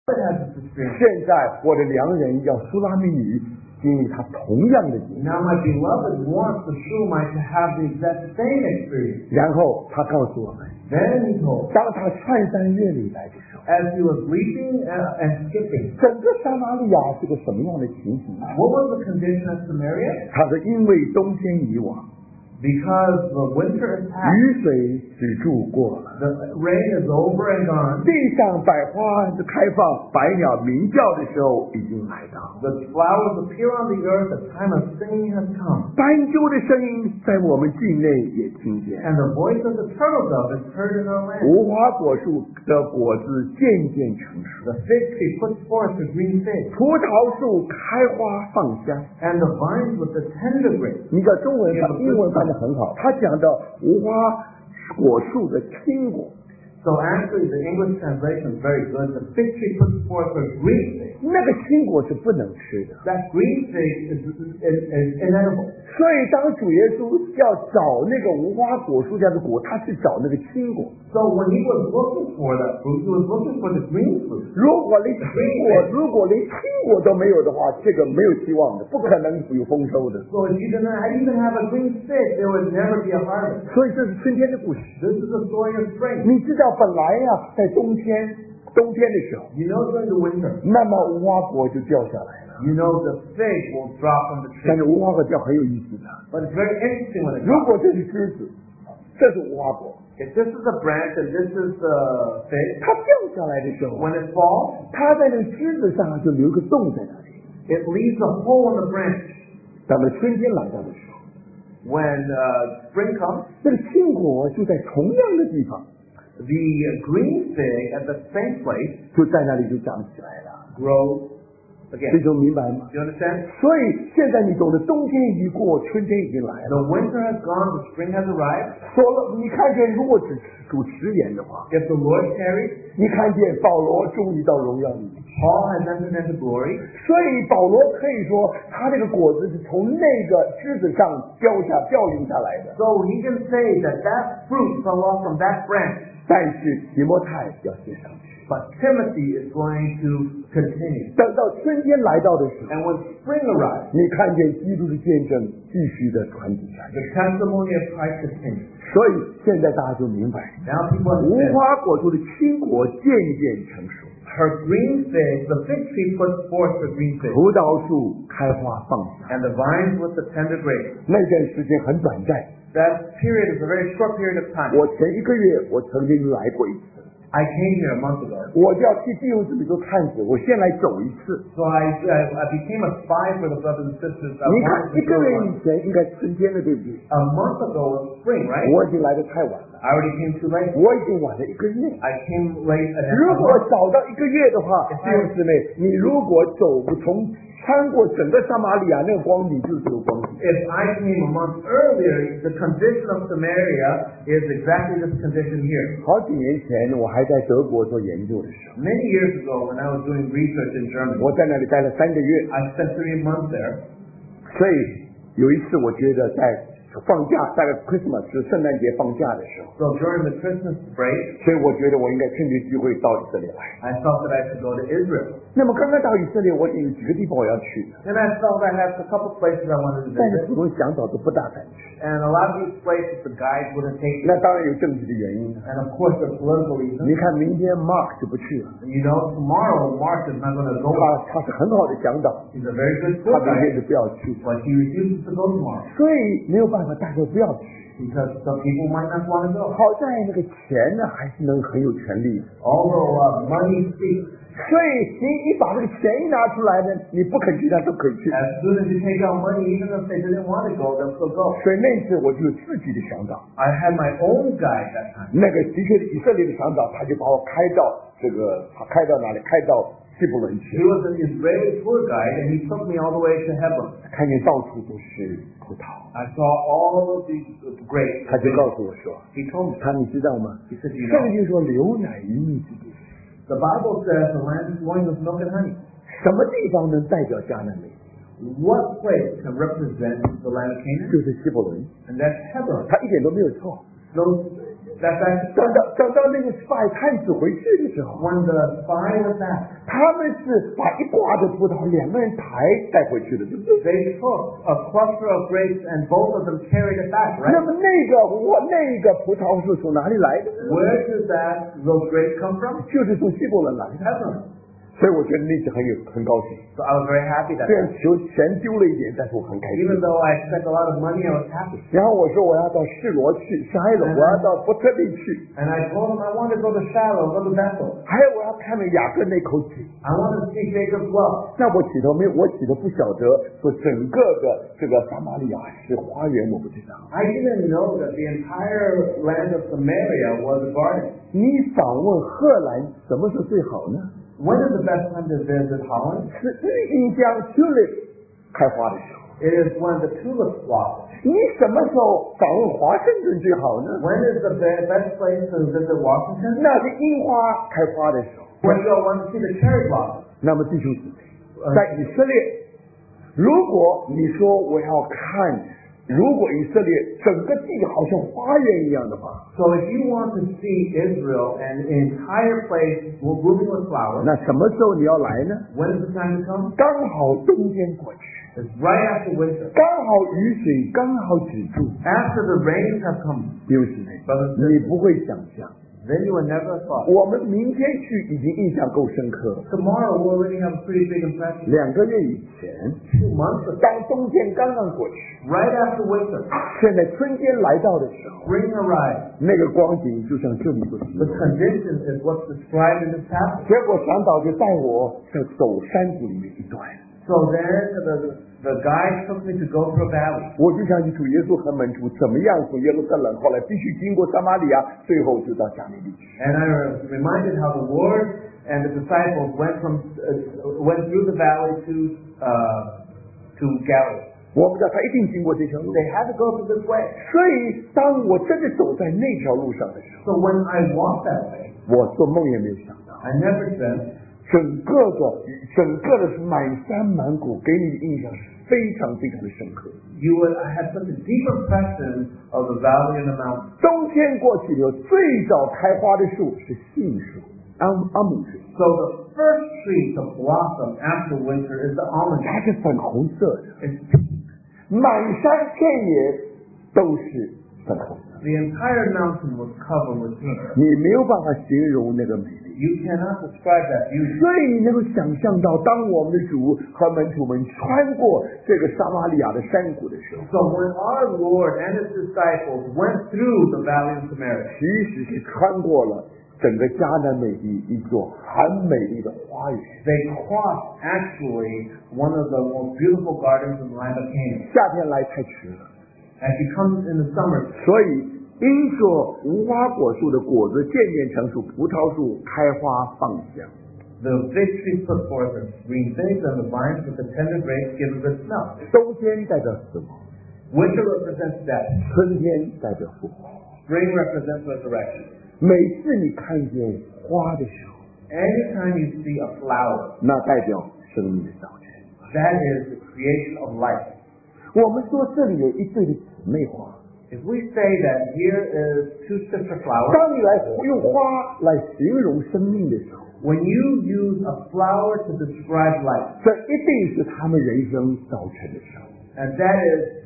现在我的良人要苏拉米女经历他同样的经历。 Now my beloved wants the Shulamite to have the exact same experience. 然后他告诉我们， Then he told, 当他穿山越岭来的时候， as he was leaping and skipping, 整个撒玛利亚是个什么样的情形？ what was the condition of Samaria? 他说，因为冬天已往， Because the winter is past, 雨水止住过了， the rain is over and gone, 地上百花的开放，百鸟鸣叫的时候已经来到。 the flowers appear on the earth, the time of singing has come, 斑鸠的声音在我们境内也听见， and the voice of the turtle dove is heard in our land. 无花果树的果子渐渐成熟， The fig tree puts forth the green fig, 葡萄树开花放香。 and the vines with the tender grapes. 你的中文翻英文翻得很好，他讲到无花果树的青果， So actually the English translation is very good. The fig tree puts forth a green fig. 那个青果是不能吃的。 That green fig is inedible. 所以当主耶稣要找那个无花果树下的果，他是找那个青果。 So when he was looking for that fruit, he was looking for the green fruit. 如果连青果都没有的话，这个没有希望的，不可能有丰收的。 So if you did not even have a green fig, there would never be a harvest. 所以这是春天的故事。 This is the story of spring. 你知道，本来呀，在冬天的时候， You know during the winter, 那么无花果就掉下来了。 you know the fig will drop from the 但 tree. 是无花果掉很有意思的。 But it's very interesting when it 如 drops. 果这是枝子，这是无花果， If this is a branch and this is the fig, 它掉下来的时候， when it falls, 它在那个枝子上就留个洞在那里。 it leaves a hole in the branch. 等到春天来到的时候， When spring comes, 那个青果就在同样的地方， the green fig at the same place 就在那里就长起来了。 grows 这 again. 就明白吗？ Do you understand? 所以现在你懂得，冬天已过，春天已经来了。 The winter has gone, the spring has arrived. 说了，你看见如果只主持言的话， If the Lord tarries, 你看见保罗终于到荣耀里。 Paul has entered into glory. 所以保罗可以说，他这个果子是从那个枝子上掉零下来的。 So he can say that that fruit fell off from that branch. 但是提摩太要接上去。 But Timothy is going to continue. 等到春天来到的时候， And when spring arrives, 你看见基督的见证继续的传递下去。 the testimony of Christ continues. 所以现在大家就明白， Now people 无 understand. 花果树的青果渐渐成熟， Her green fig, the fig tree puts forth the green fig, 葡萄树开花放香。 and the vines with the tender grapes. 那段时间很短暂， That period is a very short period of time. 我前1个月我曾经来过一次， I came here a month ago. 我就要替弟兄姊妹做探子，我先来走一次。 So I became a spy for the brothers and sisters. I 你看 wanted 1 to 个 go 月 once. 以前应该春天了，对不对？ A month ago was spring, right? 我已经来得太晚了， I already came too late. 我已经晚了1个月。 I came late and 如果早到1个月的话，弟兄姊妹，你如果穿过整个撒玛利亚那个光景，就是这个光景。 if I came a month earlier, the condition of Samaria is exactly this condition here. 好几年前，我还在德国做研究的时候， Many years ago, when I was doing research in Germany, 我在那里待了3个月， I spent 3 months there. 所以有一次我觉得在放假，大概 Christmas 是圣诞节放假的时候， So during the Christmas break, 所以我觉得我应该趁这个机会到以色列来。 I felt that I should go to Israel. 那么刚刚到以色列，我有几个地方我要去的， And I felt I had a couple places I wanted to 但是 visit. 普通想找都不大敢去。 And a lot of these places, the guides wouldn't take me. 那当然有政治的原因了。 And of course, the political reasons. 你看明天 Mark 就不去了， You know, tomorrow, Mark is not going to go. 他是很好的向导， He's a very good 他 tour 明天 guide, 就不要去， but he refuses to go tomorrow 所以没有办法，大家不要去。 because some people might not want to go. 好在那个钱呢，还是能很有权利的。 Although money speaks, 所以你把这个钱一拿出来呢，你不肯去，他都可以去。 as soon as you take out money, even if they didn't want to go, they'll still go. 所以那次我就有自己的向导， I had my own guide that time. 那个的确是以色列的向导，他就把我开到哪里？开到希伯伦去 He，was an Israeli tour guide, and he took me all the way to Hebron. 看见到处都是葡萄， I saw all of these grapes. 他就告诉我说 He told me,：“ 你知道吗？ he said, you 圣 know, 经说流奶与蜜之地， the Bible says the land is flowing with milk and honey. 什么地方能代表迦南美？ What place can represent the land of Canaan? 就是希伯伦， And that's Hebron. 他一点都没有错。 So That's actually 等到那个spy探子回去的时候， when the spy was back. 他们是把一挂的葡萄2个人带回去的，对不对？ They took a cluster of grapes and both of them carried it back, 那 right? 么那个葡萄是从哪里来的呢？ Where did those grapes come from? 就是从希伯伦来的。 Heaven. 所以我觉得那次很高兴， So I was very happy that 虽然钱丢了一点，但是我很开心。 even though I spent a lot of money, I was happy. 然后我说我要到示罗去，沙罗，我要到伯特利去， And I told him I wanted to go to Shiloh, go to Bethel. 还有我要看那雅各那口井。 I wanted to see Jacob's well. 那我起头不晓得说整个的这个撒玛利亚是花园，我不知道。 I didn't know that the entire land of Samaria was a garden. 你访问荷兰什么时候最好呢？ When is the best time to visit Holland? 是郁金香 tulip 开花的时候。 It is when the tulips blossom. 你什么时候访问华盛顿最好呢？ When is the best place to visit Washington? 那是樱花开花的时候。 When you want to see the cherry blossom. 那么弟兄姊妹，在以色列，如果你说我要看，如果以色列整个地好像花园一样的话， So if you want to see Israel and the entire place blooming with flowers, 那什么时候你要来呢？ when is the time to come? 刚好冬天过去， It's right after winter. 刚好雨水刚好止住。 After the rains have come. 弟兄姊妹，你不会想象， Then you would never have thought. 我们明天去已经印象够深刻了。 Tomorrow we'll already have a pretty big impression. 2个月以前， 2 months ago. 当冬天刚刚过去， Right after winter. 现在春天来到的时候， Spring arrives. 那个光景就像这么一个形 The 容。 condition is what's described in this passage. 结果向导就带我在走山谷里面一段， So then the guide took me to go through a valley. 我就想起主耶稣和门徒怎么样从耶路撒冷，后来必须经过撒玛利亚，最后就到加利利去。 And I was reminded how the Lord and the disciples went through the valley to Galilee. 我们知道他一定经过这条路， They had to go through this way. 所以当我真的走在那条路上的时 So when I walked that way, 候，我做梦也没有想到， I never said, 整个的满山满谷，给你的印象是非常非常的深刻。 I had such a deep impression of the valley and the mountain. 冬天过去以后，最早开花的树是杏树，阿姆树， So the first tree to blossom after winter is the almond 它 tree. 是粉红色的， It's 满山遍野都是粉红色， The entire mountain was covered with pink. 你没有办法形容那个美丽。 You cannot describe that beauty. 所以你能够想象到，当我们的主和门徒们穿过这个撒玛利亚的山谷的时候， So when our Lord and His disciples went through the valley of Samaria, 其实是穿过了整个迦南美地一座很美丽的花园。 they crossed actually one of the most beautiful gardens in the land of Canaan. 夏天来太迟了， As you come in the summer, 所以因着无花果树的果子渐渐成熟，葡萄树开花放香。 the fig tree put forth its green figs, and the vines with the tender grapes give a good smell. 冬天代表死亡， Winter represents death. 春天代表复活。 Spring represents resurrection. 每次你看见花的时候， Anytime you see a flower, 那代表生命的早晨。 that is the creation of life. 我们说这里有一对的姊妹花， If we say that here is 2 sister flowers, 当你来用花来形容生命的时候， when you use a flower to describe life, 这一定是他们人生早晨的时候。 and that is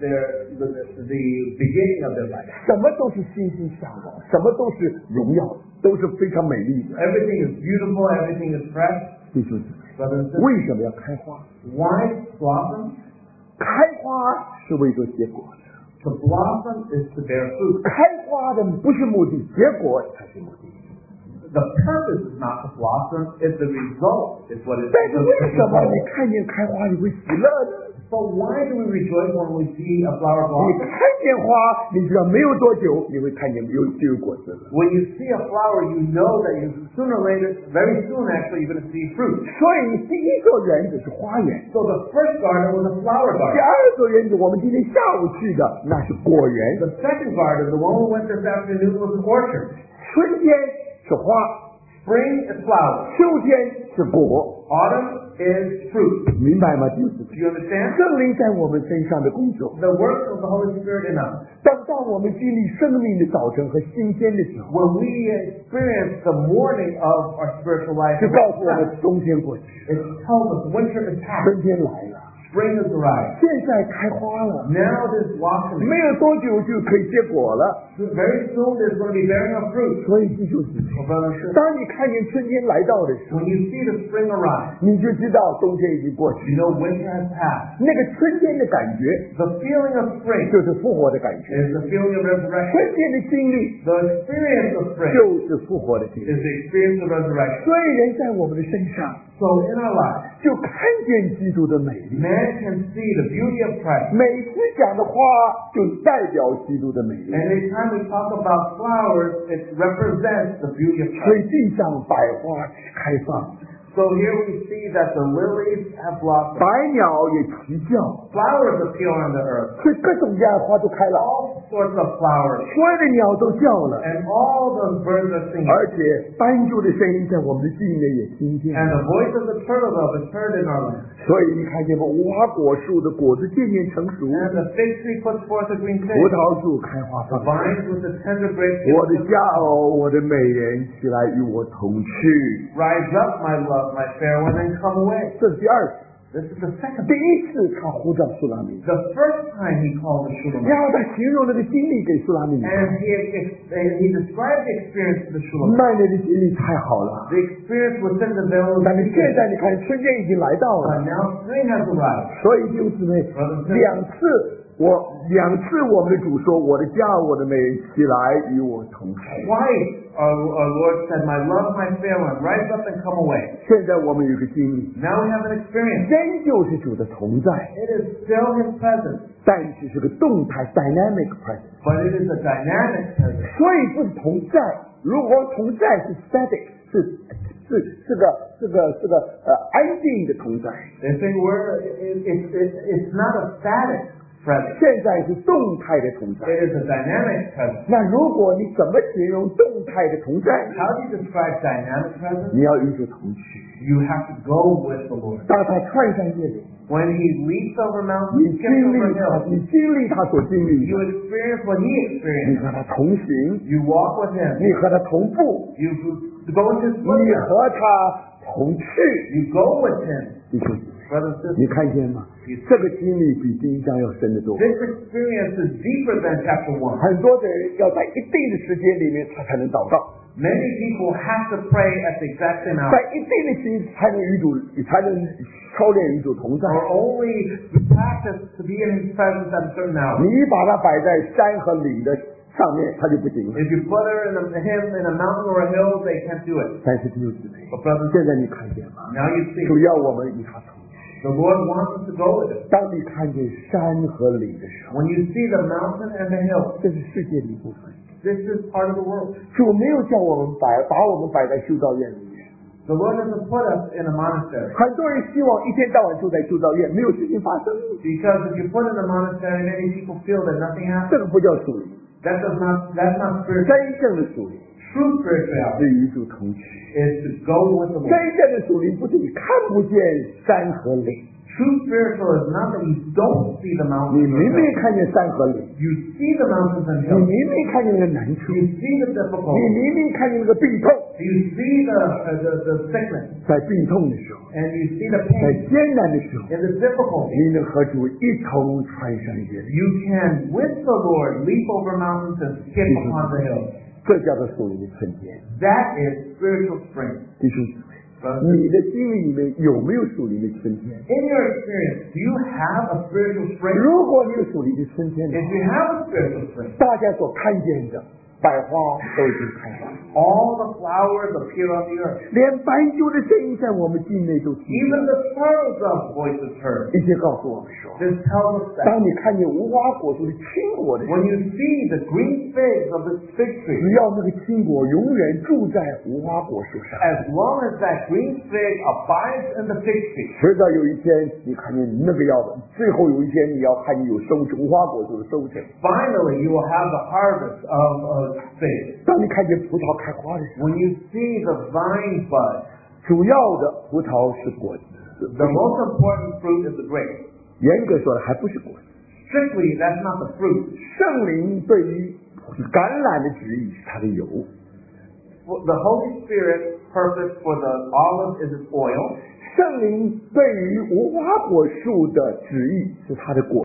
the beginning of their life. 什么都是欣欣向荣，什么都是荣耀，都是非常美丽的。 Everything is beautiful, everything is fresh. 弟兄姊妹， Brothers and sisters, 为什么要开花？ why blossom? 开花是为着结果的， To blossom is to bear fruit. 开花的不是目的，结果才是目的。 The purpose is not to blossom, it's the result is what is 但是 the 为什么 result. 你看见开花你会喜乐呢？ But why do we rejoice when we see a flower 你 blossom? 看见花，你知道没有多久你会看见就有果子了。 When you see a flower, you know that sooner or later, very soon actually, you're going to see fruit. 所以第一个园子是花园， So the first garden was a flower 第 garden. 二个园子我们今天下午去的那是果园。 The second garden, the one we went this afternoon, was an orchard. 春天是花， Spring is flowers. 秋天是果， Autumn is fruit. 明白吗？弟兄姊 Do 妹， you understand? 圣灵在我们身上的工作， The work of the Holy Spirit in us. 当我们经历生命的早晨和新鲜的时候， When we experience the morning of our spiritual life, 就告诉我们冬天过去， it tells us winter is past. 春天来了， Spring has arrived. 现在开花了， Now it is blossoming. 没有多久就可以结果了。 Very soon there's going to be bearing of fruit. 所以弟兄姊妹， Oh, brother and sister, 当你看见春天来到的时候， when you see the spring arrive, 你就知道冬天已经过去。 you know winter has passed. 那个春天的感觉 The feeling of spring 就是复活的感觉， is the feeling of resurrection. 春天的经历 The experience of spring 就是复活的经 is 历。 the experience of resurrection. 所以人在我们的身上 So in our lives, 就看见基督的美丽。 man can see the beauty of Christ. 每次讲的话就代表基督的美丽。 And every time we talk about flowers, it represents the beauty of 所以 Christ. 地上百花开放， So here we see that the lilies have blossomed. 百鸟也齐叫， Flowers appear on the earth. 所以各种各样的花都开了， All sorts of flowers. 所有的鸟都叫了， And all those birds are singing. 而且斑鸠的声音在我们的境内也听见。 And the voice of the turtle dove is heard in our land. 所以你看见吗？无花果树的果子渐渐成熟， And the fig tree puts forth a green 葡 fig. 萄树开花 The 放芽。 vines with the tender grapes 我的佳偶，我的美人，起来与我同去。 rise up, my love, my fair one, and come away. 这是第二次， This is the second. 第一次他呼召苏拉米， The first time he called the Shulamite. 然后他形容那个经历给苏拉米。 And he described the experience to the Shulamite. 那年的经历太好了， The experience within the veil of 但是现在你看春天已经来到 But 了， now spring has arrived. 所以弟兄姊妹，两次我们的主说，我的佳偶，我的美人，起来与我同去。 Twice our Lord said, my love, my fair one, rise up and come away. 现在我们有一个经历， Now we have an experience. 仍旧是主的同在， It is still his presence, 但是是个动态 dynamic presence， but it is a dynamic presence. 所以不是同在。如果同在是 static， 是个安静的同在， They say it's not a static presence. 现在是动态的同在。 It is a dynamic presence. 那如果你怎么形容动态的同在？ How do you describe dynamic presence? 你要与主同去。 You have to go with the Lord. 当他穿上越岭， When he leaps over 你 mountains, 经 skips 历 over 他， hills, 你经历他所经历 you 的， experience what he 你 experienced. 和他同行， You walk with him. 你和他同步， You go in his 你 footsteps. 和他同去。 You go with him. 弟兄姊妹， Brothers and 你 sisters, 看见吗？这个经历比第一章要深得多。 this experience is deeper than chapter 1. 很多的人要在一定的时间里面，他才能祷告， Many people have to pray at the exact same 在 hour. 一定的时间才能与主，才能操练与主同在。 Or only practice to be in his presence at a certain hour. 你把它摆在山和岭的上面，他就不行了。 If you put him in a mountain or a hill, they can't do it. 但是弟兄姊妹， But brothers, 现在你看见吗？ now you see, 主要我们与他同去。 the Lord wants us to go with him. 当你看见山和岭的时候， When you see the mountain and the hill, 这是世界的一部分。 this is part of the world. 主没有叫我们把我们摆在修道院里面。 The Lord doesn't put us in a monastery. 很多人希望一天到晚住在修道院，没有事情发生。 Because if you put in a monastery, many people feel that nothing 这 happens. 个不叫属灵， That's not spiritual. 真正的属灵 True spirituality 是与主同去。 is to go with the 真 Lord. 正的属灵不是你看不见山和岭， True spiritual is not that you don't see the 你 mountains or 明明 hills. 看见山和岭， You see the mountains and 你 hills. 明明看见那个难处， You see the 你 difficulty. 明明看见那个病痛， You see the sickness. 在病痛的时候， And you see the 在 pain 艰难的时候， and the difficulty. 你能和主一同穿上越岭， You can, with the Lord, leap over mountains and skip upon the hills. 这叫做属灵的春天。 That is spiritual spring. 弟兄姊妹， Brothers, 你的经历里面有没有属灵的春天？ in your experience, do you have a spiritual spring? 如果你有属灵的春天的 If 话， you have a spiritual spring, 大家所看见的百花都已经开放， all the flowers appear on the earth. 连斑鸠的声音在我们境内都听 Even 见。 the turtle's voice is heard. 一些告诉我们说， This tells us that 当你看见无花果树的青果的时候， when you see the green figs of this fig 只 tree, 要那个青果永远住在无花果树上， as long as that green fig abides in the fig tree, 迟早有一天你看见那个要的，最后有一天你要看见有无花果树的收成。 finally you will have the harvest of of faith. 当你看见葡萄开花的时候， When you see the vine bud, 主要的葡萄是果子， the most important fruit is the grape. 严格说来还不是果子。 Strictly, that's not the fruit. 圣灵对于橄榄的旨意是它的油， The Holy Spirit's purpose for the olive is its oil. 圣灵对于无花果树的旨意是它的果